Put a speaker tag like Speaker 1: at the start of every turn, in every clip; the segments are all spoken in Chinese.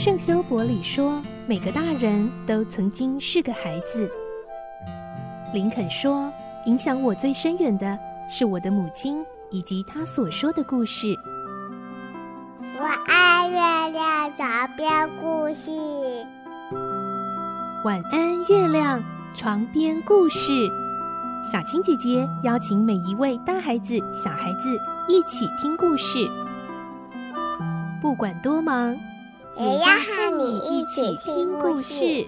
Speaker 1: 圣修伯里说，每个大人都曾经是个孩子。林肯说，影响我最深远的是我的母亲以及她所说的故事。
Speaker 2: 我爱月亮床边故事。
Speaker 1: 晚安，月亮床边故事。小青姐姐邀请每一位大孩子、小孩子一起听故事，不管多忙，
Speaker 2: 也要和你一起听故事。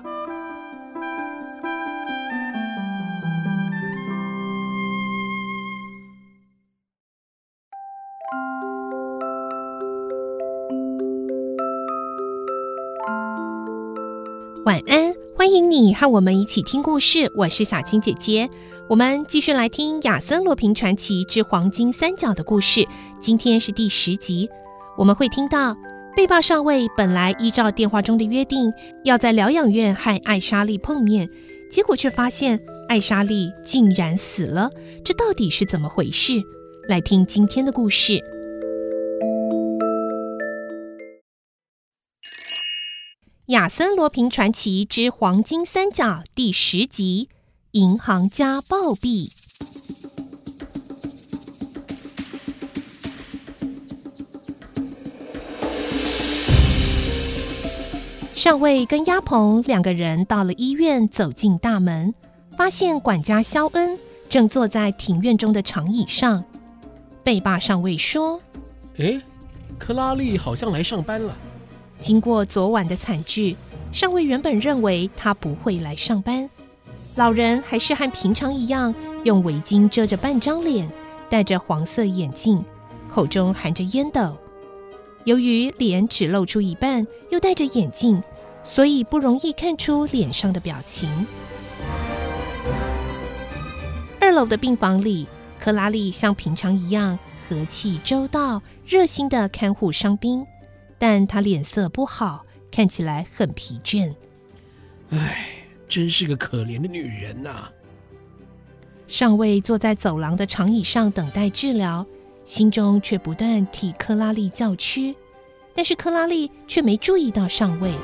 Speaker 1: 晚安，欢迎你和我们一起听故事，我是小青姐姐。我们继续来听亚森罗平传奇之黄金三角的故事，今天是第10集。我们会听到贝霸上尉本来依照电话中的约定，要在疗养院和艾莎莉碰面，结果却发现艾莎莉竟然死了，这到底是怎么回事？来听今天的故事。亚森罗平传奇之黄金三角第10集，银行家暴毙。上尉跟鸭棚两个人到了医院，走进大门，发现管家肖恩正坐在庭院中的长椅上。贝霸上尉说：
Speaker 3: 克拉丽好像来上班了。
Speaker 1: 经过昨晚的惨剧，上尉原本认为他不会来上班。老人还是和平常一样，用围巾遮着半张脸，戴着黄色眼镜，口中含着烟斗。由于脸只露出一半，又戴着眼镜，所以不容易看出脸上的表情。2楼的病房里，克拉丽像平常一样和气周到，热心地看护伤兵，但她脸色不好，看起来很疲倦。
Speaker 3: 真是个可怜的女人啊。
Speaker 1: 上尉坐在走廊的长椅上等待治疗，心中却不断替克拉丽叫屈，但是克拉丽却没注意到上尉。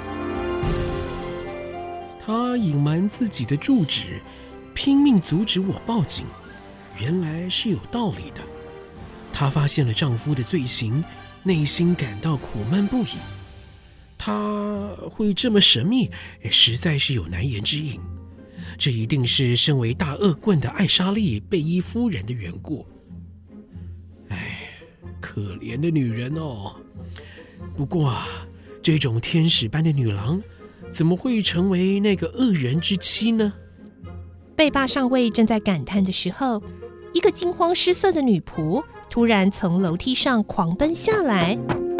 Speaker 3: 她隐瞒自己的住址，拼命阻止我报警，原来是有道理的。她发现了丈夫的罪行，内心感到苦闷不已。她会这么神秘，实在是有难言之隐。这一定是身为大恶棍的艾莎莉贝伊夫人的缘故。可怜的女人哦。不过这种天使般的女郎，怎么会成为那个恶人之妻呢？
Speaker 1: 贝霸上尉正在感叹的时候，一个惊慌失色的女仆突然从楼梯上狂奔下来。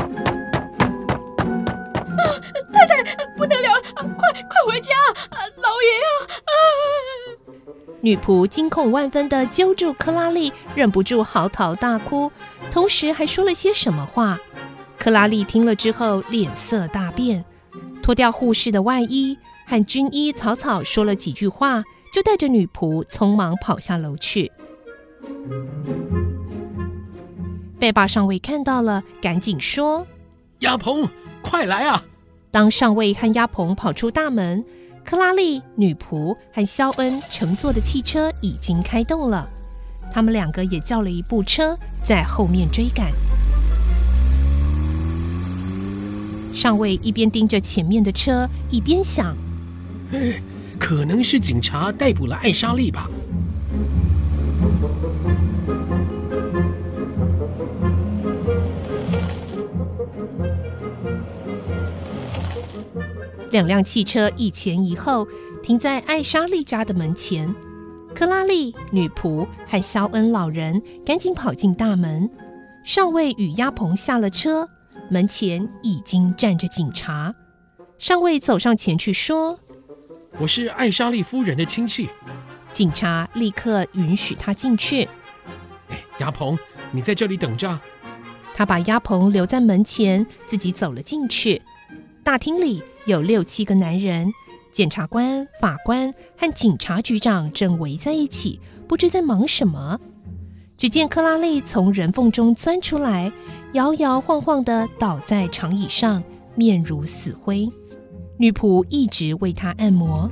Speaker 4: 太太，不得了了，快回家，老爷啊！
Speaker 1: 女仆惊恐万分地揪住克拉丽，忍不住嚎啕大哭，同时还说了些什么话。克拉丽听了之后脸色大变，脱掉护士的外衣，和军医草草说了几句话，就带着女仆匆忙跑下楼去。贝霸上尉看到了，赶紧说：
Speaker 3: 鸭棚，快来啊！
Speaker 1: 当上尉和鸭棚跑出大门，克拉丽、女仆和肖恩乘坐的汽车已经开动了，他们两个也叫了一部车在后面追赶。上尉一边盯着前面的车，一边想：
Speaker 3: 可能是警察逮捕了艾莎莉吧。
Speaker 1: 2辆汽车一前一后停在艾莎莉家的门前，克拉丽、女仆和肖恩老人赶紧跑进大门。上尉与鸭棚下了车，门前已经站着警察。上尉走上前去说：
Speaker 3: 我是艾莎莉夫人的亲戚。
Speaker 1: 警察立刻允许他进去。
Speaker 3: 鸭棚，你在这里等着。
Speaker 1: 他把鸭棚留在门前，自己走了进去。大厅里有6、7个男人，检察官、法官和警察局长正围在一起，不知在忙什么。只见克拉丽从人缝中钻出来，摇摇晃晃地倒在长椅上， 面如死灰。女仆一直为他按摩。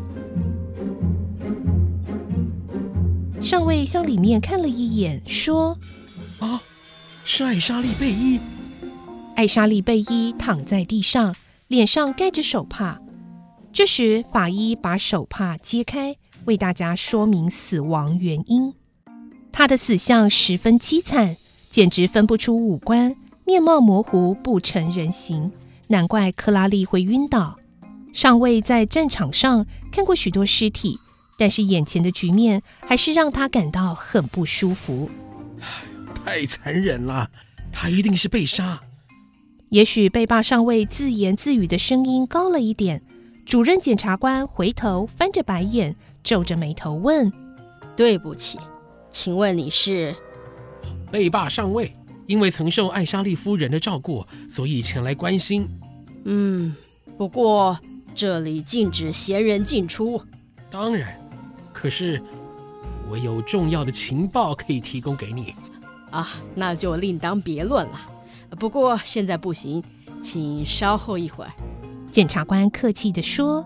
Speaker 1: 上尉向里面看了一眼，说：
Speaker 3: 啊，是艾莎莉·贝伊。
Speaker 1: 艾莎莉·贝伊躺在地上，脸上盖着手帕。这时法医把手帕揭开，为大家说明死亡原因。她的死相十分凄惨，简直分不出五官，面貌模糊，不成人形，难怪克拉丽会晕倒。上尉在战场上看过许多尸体，但是眼前的局面还是让他感到很不舒服。
Speaker 3: 太残忍了，他一定是被杀。
Speaker 1: 也许被霸上尉自言自语的声音高了一点，主任检察官回头翻着白眼，皱着眉头问：
Speaker 4: 对不起，请问你是？
Speaker 3: 被霸上尉，因为曾受艾莎莉夫人的照顾，所以前来关心。
Speaker 4: 不过这里禁止闲人进出。
Speaker 3: 当然，可是我有重要的情报可以提供给你。
Speaker 4: 那就另当别论了。不过现在不行，请稍后一会儿。
Speaker 1: 检察官客气地说。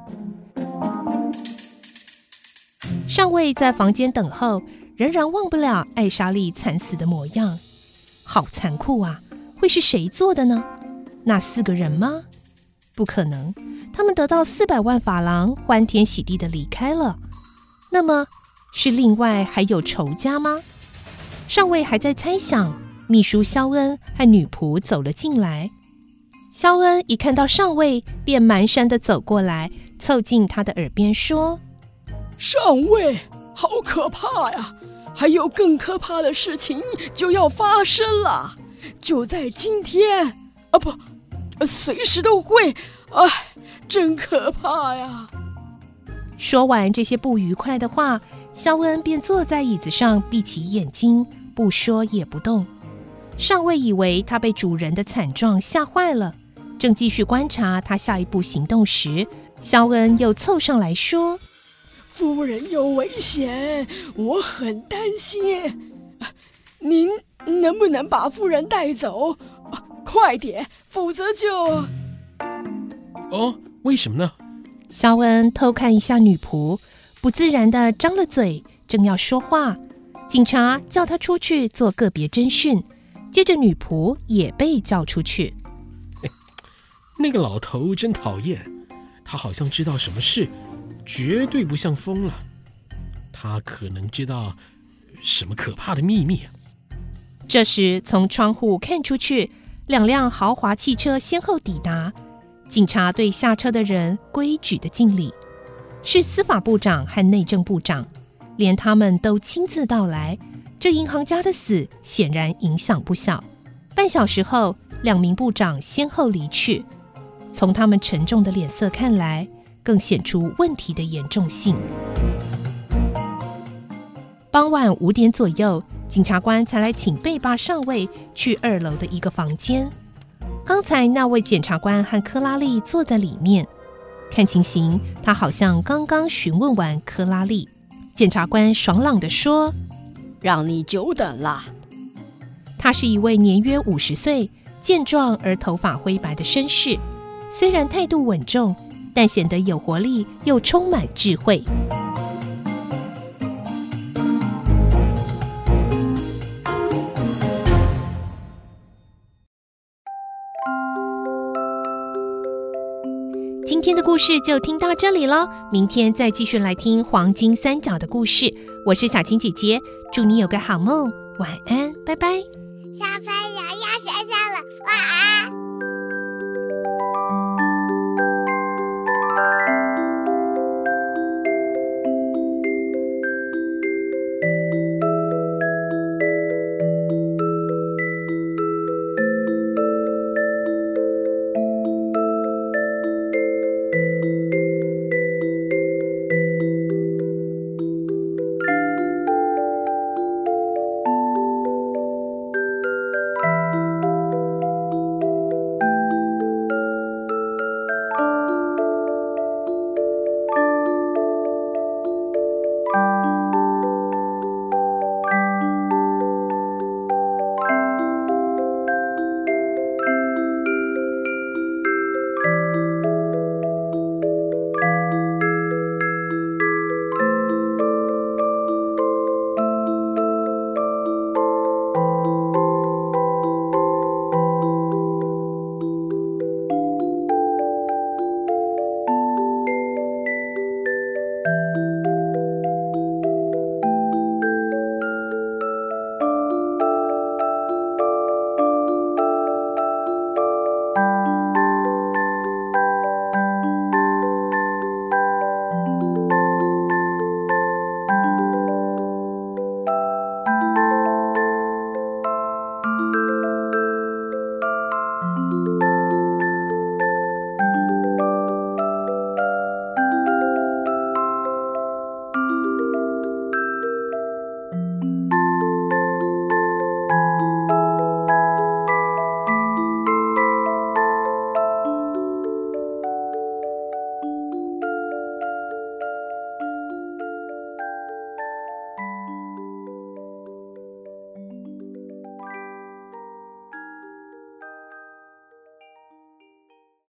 Speaker 1: 上尉在房间等候，仍然忘不了艾莎莉惨死的模样。好残酷啊！会是谁做的呢？那4个人吗？不可能，他们得到400万法郎，欢天喜地地离开了。那么是另外还有仇家吗？上尉还在猜想，秘书肖恩和女仆走了进来。肖恩一看到上尉，便蹒跚地走过来，凑近他的耳边说：
Speaker 4: 上尉，好可怕呀！还有更可怕的事情就要发生了，就在今天随时都会。真可怕呀！
Speaker 1: 说完这些不愉快的话，肖恩便坐在椅子上，闭起眼睛，不说也不动。上尉以为他被主人的惨状吓坏了，正继续观察他下一步行动时，肖恩又凑上来说：
Speaker 4: 夫人有危险，我很担心。您能不能把夫人带走？快点，否则就……
Speaker 3: 为什么呢？
Speaker 1: 肖恩偷看一下女仆，不自然地张了嘴，正要说话，警察叫他出去做个别侦讯，接着女仆也被叫出去。
Speaker 3: 那个老头真讨厌，他好像知道什么事，绝对不像疯了。他可能知道什么可怕的秘密。
Speaker 1: 这时从窗户看出去，2辆豪华汽车先后抵达，警察对下车的人规矩的敬礼，是司法部长和内政部长，连他们都亲自到来。这银行家的死显然影响不小。半小时后，2名部长先后离去，从他们沉重的脸色看来，更显出问题的严重性。傍晚5点左右，检察官才来请被霸上尉去2楼的一个房间。刚才那位检察官和克拉丽坐在里面，看情形，他好像刚刚询问完克拉丽。检察官爽朗地说：
Speaker 4: 让你久等了。
Speaker 1: 他是一位年约50岁、健壮而头发灰白的绅士，虽然态度稳重，但显得有活力又充满智慧。今天的故事就听到这里了，明天再继续来听黄金三角的故事。我是小青姐姐，祝你有个好梦，晚安，拜拜。
Speaker 2: 小朋友要睡觉了，晚安。